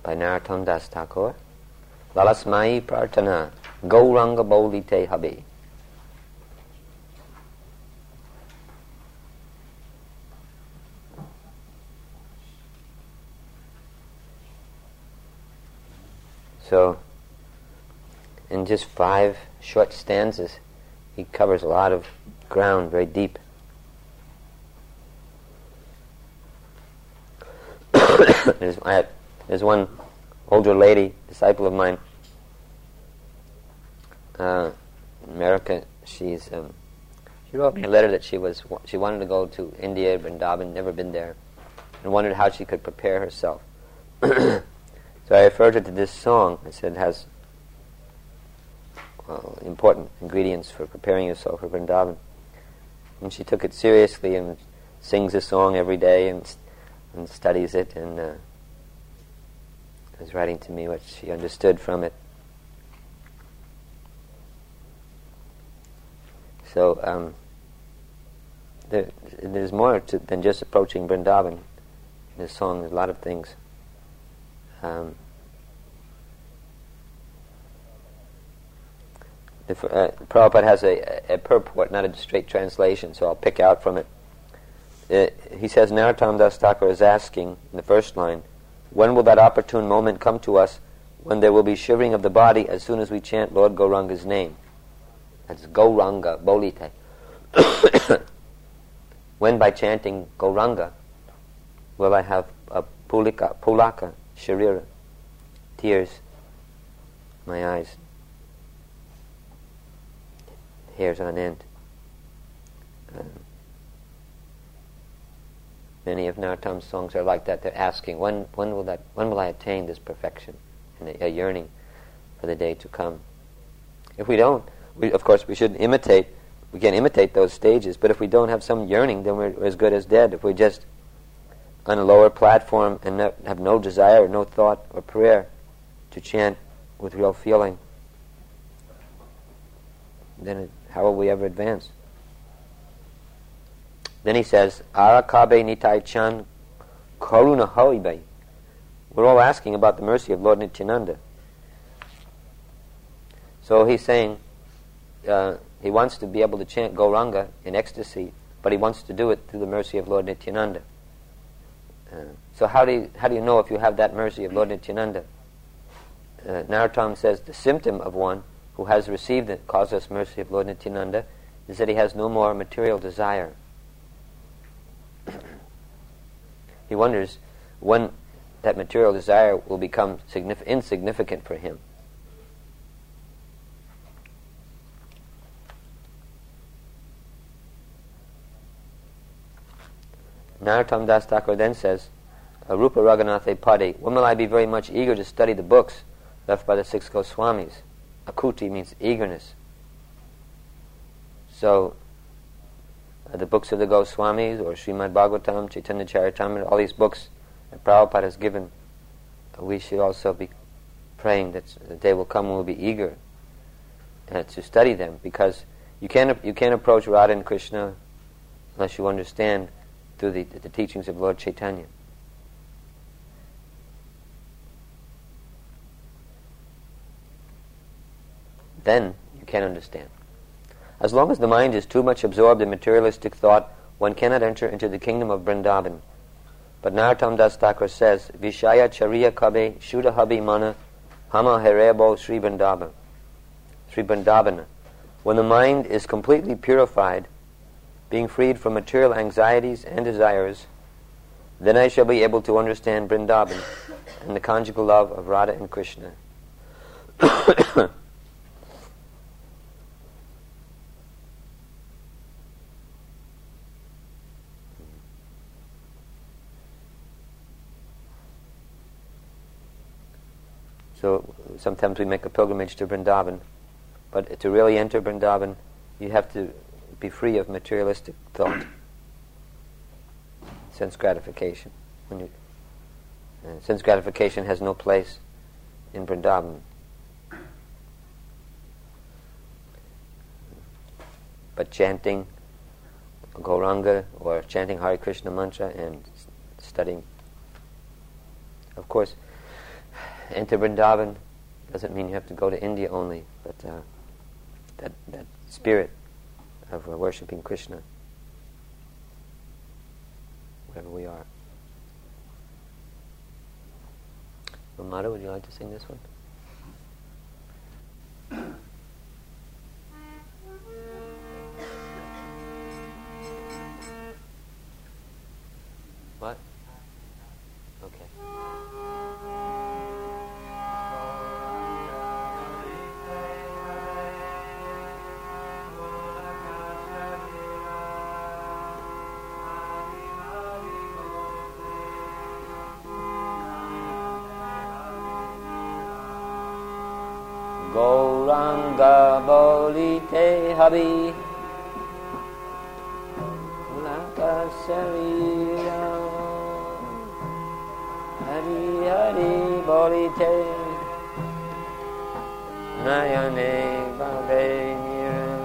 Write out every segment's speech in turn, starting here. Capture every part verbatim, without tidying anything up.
by Narottam Das Thakur. Lalasmai Prarthana Gauranga Bolite Habe. So, in just five short stanzas, he covers a lot of ground, very deep. there's, I had, there's one older lady, disciple of mine, uh, in America. She's um, she wrote me a letter that she was she wanted to go to India, Vrindavan, never been there, and wondered how she could prepare herself. So I referred her to this song. I said it has well, important ingredients for preparing yourself for Vrindavan. And she took it seriously and sings the song every day and, and studies it, and uh, was writing to me what she understood from it. So um, there, there's more to, than just approaching Vrindavan. In this song, there's a lot of things. Um, the, uh, Prabhupada has a, a purport, not a straight translation, so I'll pick out from it. Uh, he says, Narottam Das Thakur is asking, in the first line, when will that opportune moment come to us when there will be shivering of the body as soon as we chant Lord Gauranga's name? That's Gauranga, Bolite. When by chanting Gauranga will I have a pulika, pulaka, sharira, tears, my eyes, hairs on end. Um, many of Narottam's songs are like that. They're asking, when when will that when will I attain this perfection, and a, a yearning for the day to come. If we don't, we, of course, we should imitate. We can imitate those stages, but if we don't have some yearning, then we're, we're as good as dead. If we're just on a lower platform and no, have no desire, no thought or prayer to chant with real feeling, then it, how will we ever advance? Then he says, Arakabe Nitai Chan Karuna Haribai. We're all asking about the mercy of Lord Nityananda. So he's saying uh, he wants to be able to chant Gauranga in ecstasy, but he wants to do it through the mercy of Lord Nityananda. Uh, so how do you, how do you know if you have that mercy of Lord Nityananda? Uh, Narottam says the symptom of one who has received the causeless mercy of Lord Nityananda is that he has no more material desire. He wonders when that material desire will become signif- insignificant for him. Narottam Das Thakur then says, Rupa Raghunatha Pade, when will I be very much eager to study the books left by the six Goswamis? Akuti means eagerness. So, uh, the books of the Goswamis, or Srimad Bhagavatam, Chaitanya Charitamrita, all these books that Prabhupada has given, uh, we should also be praying that the day will come when we'll be eager uh, to study them, because you can't, you can't approach Radha and Krishna unless you understand through the, the teachings of Lord Chaitanya. Then you can understand. As long as the mind is too much absorbed in materialistic thought, one cannot enter into the kingdom of Vrindavan. But Narottam Das Thakur says, Vishaya Chariya Kabe Shuddha Habi Mana Hama Herebo Sri Vrindavana. Sri Vrindavana. When the mind is completely purified, being freed from material anxieties and desires, then I shall be able to understand Vrindavan and the conjugal love of Radha and Krishna. So sometimes we make a pilgrimage to Vrindavan, but to really enter Vrindavan, you have to be free of materialistic thought, sense gratification. When you, uh, sense gratification has no place in Vrindavan. But chanting Gauranga or chanting Hare Krishna mantra and studying, of course, enter Vrindavan doesn't mean you have to go to India only, but uh, that that spirit of uh, worshipping Krishna, wherever we are. Mamata, would you like to sing this one? What? Okay. Gauranga bolite habi Laka Sarira Hari Hari bolite Nayane Bhave Nira.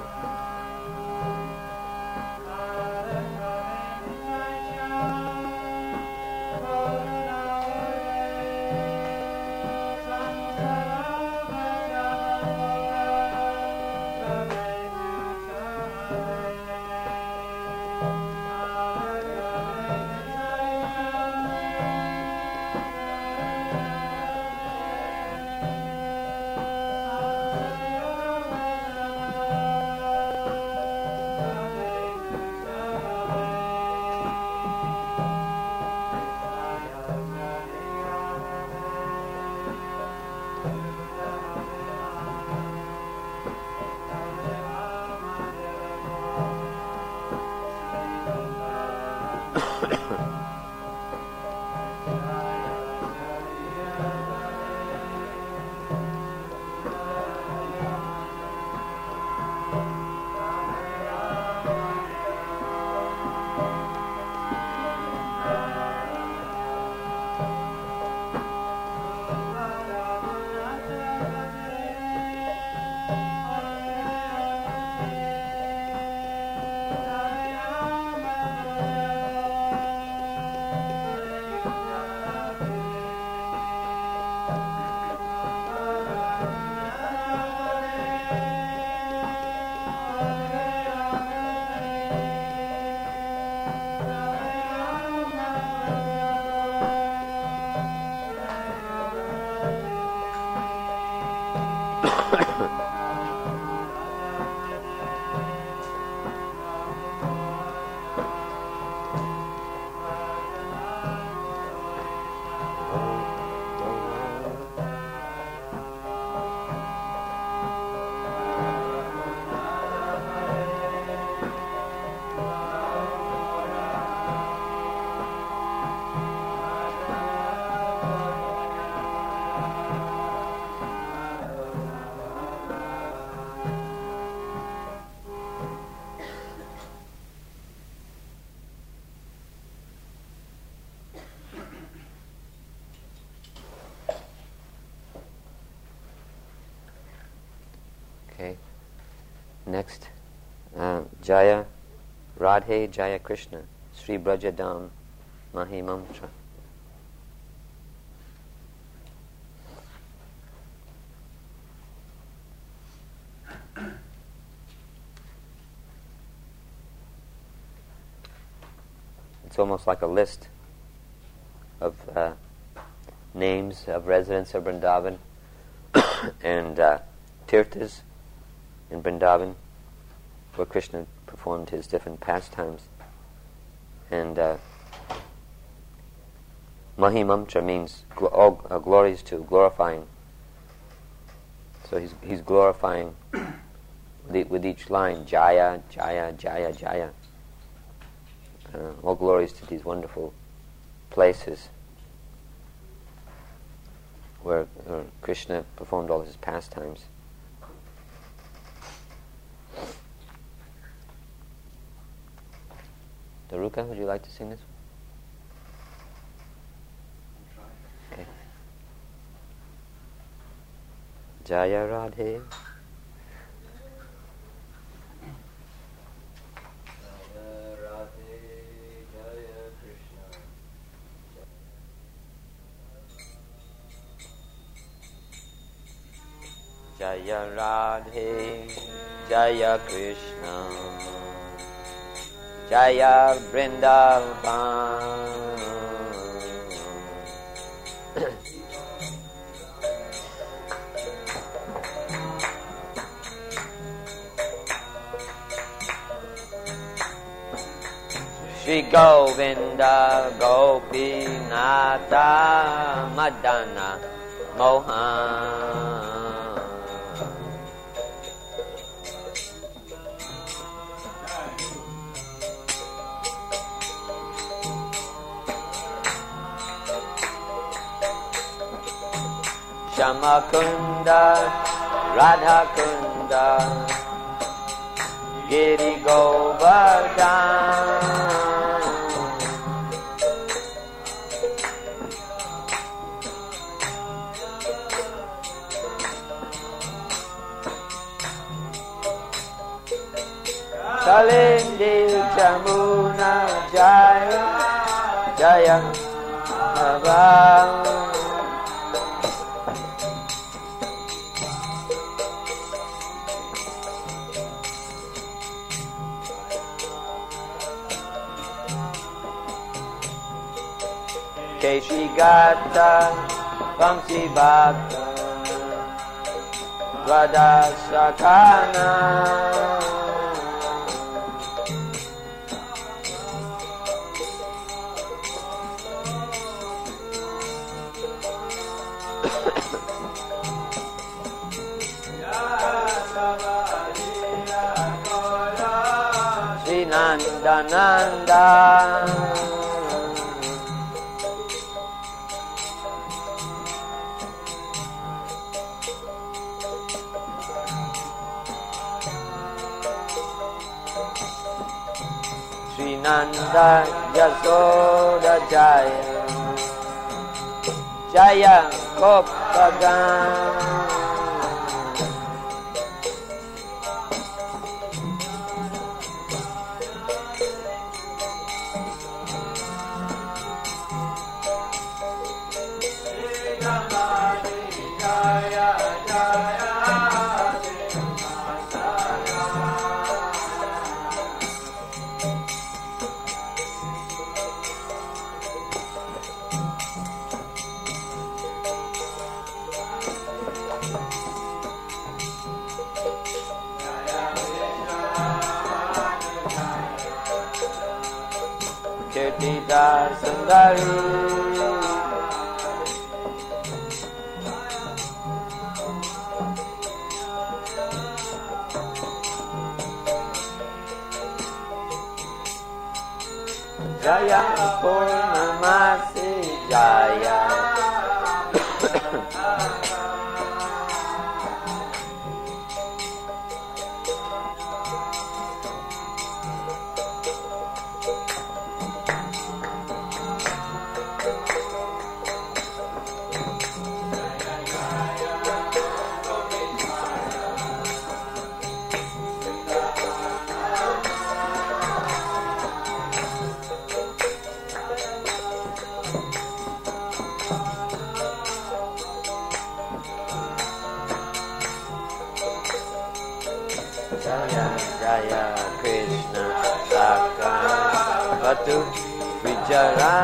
Okay. Next, uh, Jaya Radhe Jaya Krishna Sri Brajadam Mahimamtra. It's almost like a list of uh, names of residents of Vrindavan and uh, tirthas in Vrindavan where Krishna performed his different pastimes. And uh, Mahimamtra means gl- all uh, glories to, glorifying. So he's he's glorifying with, e- with each line, Jaya, Jaya, Jaya, Jaya. Uh, all glories to these wonderful places where uh, Krishna performed all his pastimes. Daruka, would you like to sing this? Okay. Jaya Radhe. Jaya Radhe, Jaya Krishna, Jaya Vrindavan. Shri Govinda Gopinatha Madana Mohan. Shamakunda Radhakunda Giri Govardhan. Kalindi Jamuna Jaya Jaya Bhavan. Keshigata Vamsi Bhakta Vadasakana. Sri Nanda Nanda Sri Nanda Yasoda Jaya Jaya Gopagan. Kirtida Sundari Jaya Purnamasi Jaya Jaya Jaya Krishna Saka Batu Vichara.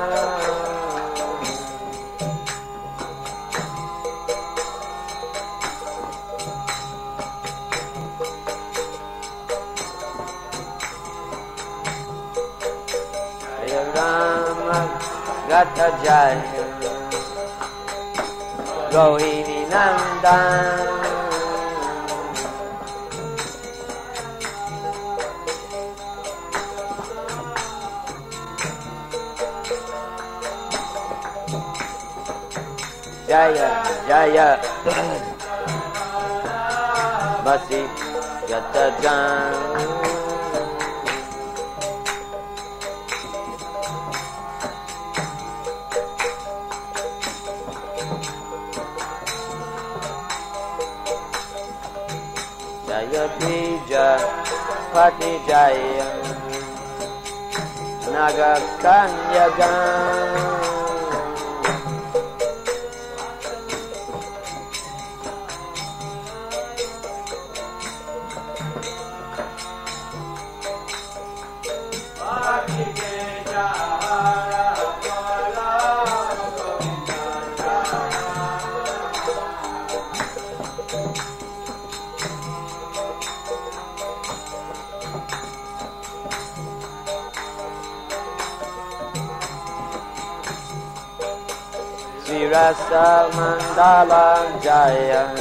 Jaya Rama Gata Jaya Rohini Nandan. Jaya Jaya Masi Yatajan. Jaya Bija Pati Jaya Naga Kanyagan. Virasa Mandala Jaya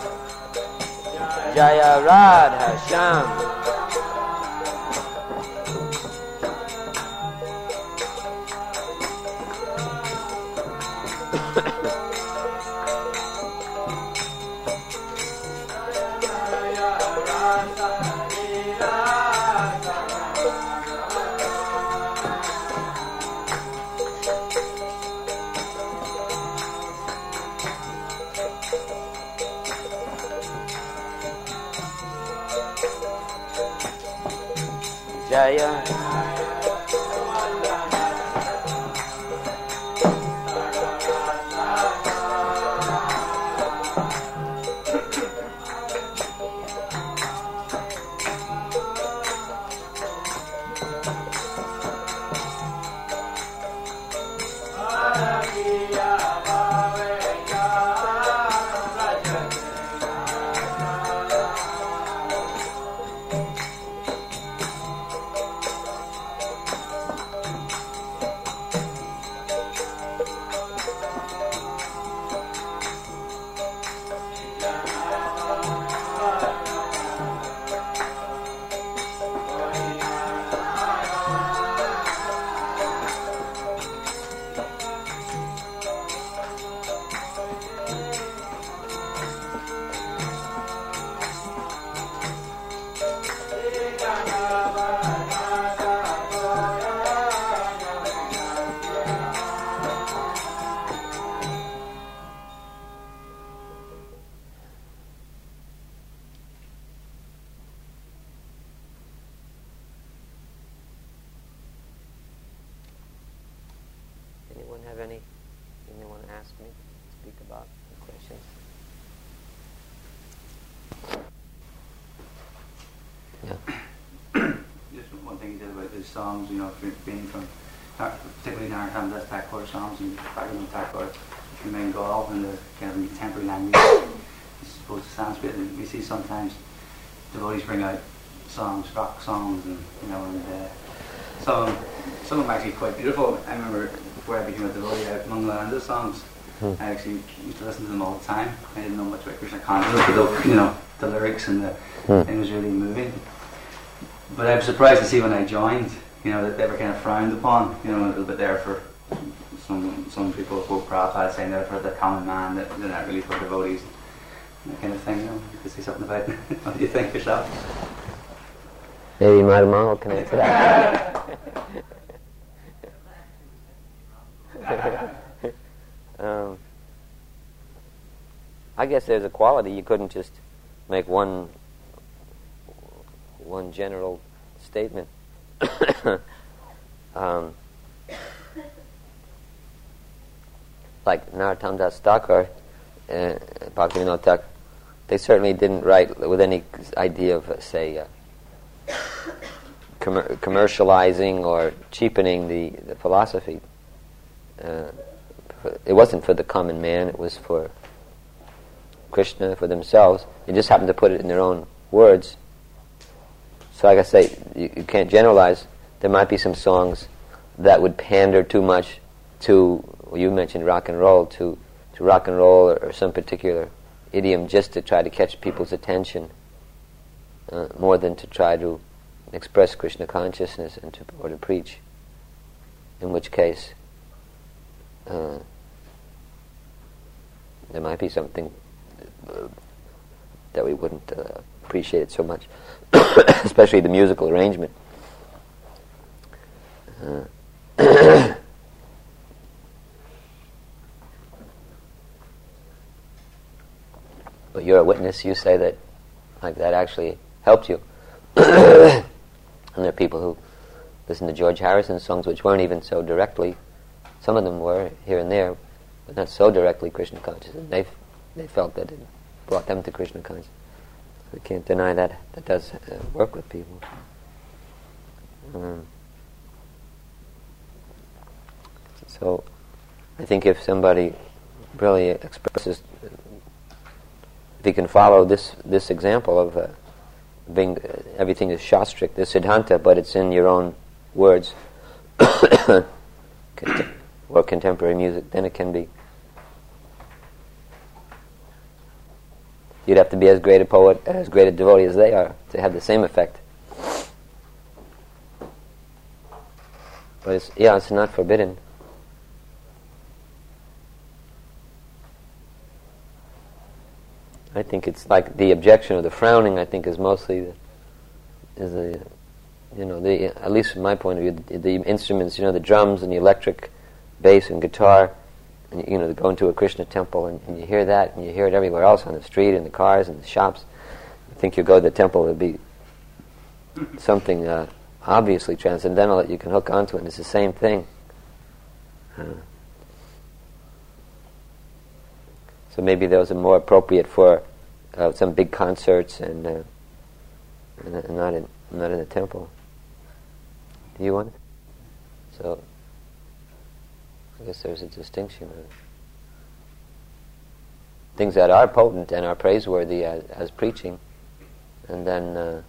Jaya Radha Shyam. Jaya Anyone have anything they want to ask me, speak about, questions? Yeah. Just one thing you did about those songs, you know, being from, particularly Narottam Das Thakur songs and Bhagavad Thakur from Bengal and the kind of contemporary language, as opposed to Sanskrit. And we see sometimes devotees bring out songs, rock songs, and you know, and uh, some some of them are actually quite beautiful. I remember before I became a devotee, I Mangalananda songs. Hmm. I actually used to listen to them all the time. I didn't know much about Krishna consciousness, but the, you know, the lyrics and the hmm. thing was really moving. But I was surprised to see when I joined, you know, that they were kind of frowned upon. You know, a little bit there for some some people quote Prabhupada saying they're for the common man, that they're not really for devotees, that kind of thing. You know, you could say something about it. What do you think yourself? Maybe Madhumma will connect to that. um, I guess there's a quality. You couldn't just make one one general statement. um, like Narottam Das Thakur, uh, Bhaktivinoda Thakur, they certainly didn't write with any idea of, uh, say, uh, com- commercializing or cheapening the, the philosophy. Uh, it wasn't for the common man, it was for Krishna, for themselves. They just happened to put it in their own words. So like I say, you, you can't generalize. There might be some songs that would pander too much to, well, you mentioned rock and roll, to, to rock and roll or, or some particular idiom just to try to catch people's attention, uh, more than to try to express Krishna consciousness and to, or to preach. In which case, uh, there might be something uh, that we wouldn't uh, appreciate it so much, especially the musical arrangement. Uh, but you're a witness. You say that, like that, actually helped you. And there are people who listen to George Harrison's songs, which weren't even so directly. Some of them were here and there, but not so directly Krishna conscious. And they they felt that it brought them to Krishna consciousness. We can't deny that. That does uh, work with people. Um, so, I think if somebody really expresses, if he can follow this this example of uh, being uh, everything is shastric, the Siddhanta, but it's in your own words, or contemporary music, then it can be you'd have to be as great a poet, as great a devotee as they are to have the same effect. But it's, yeah, it's not forbidden. I think it's like the objection of the frowning. I think is mostly the, is the, you know, the at least from my point of view, the, the instruments, you know, the drums and the electric bass and guitar, and you know, go into a Krishna temple and, and you hear that, and you hear it everywhere else on the street, in the cars, in the shops. I think you go to the temple, it'll be something uh, obviously transcendental that you can hook onto, and it's the same thing. Uh, so maybe those are more appropriate for uh, some big concerts and, uh, and, and not in not in the temple. Do you want it? So I guess there's a distinction. Uh, things that are potent and are praiseworthy as, as preaching, and then, uh,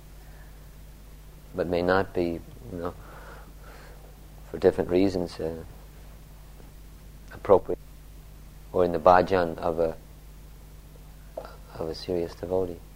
but may not be, you know, for different reasons, uh, appropriate, or in the bhajan of a of a serious devotee.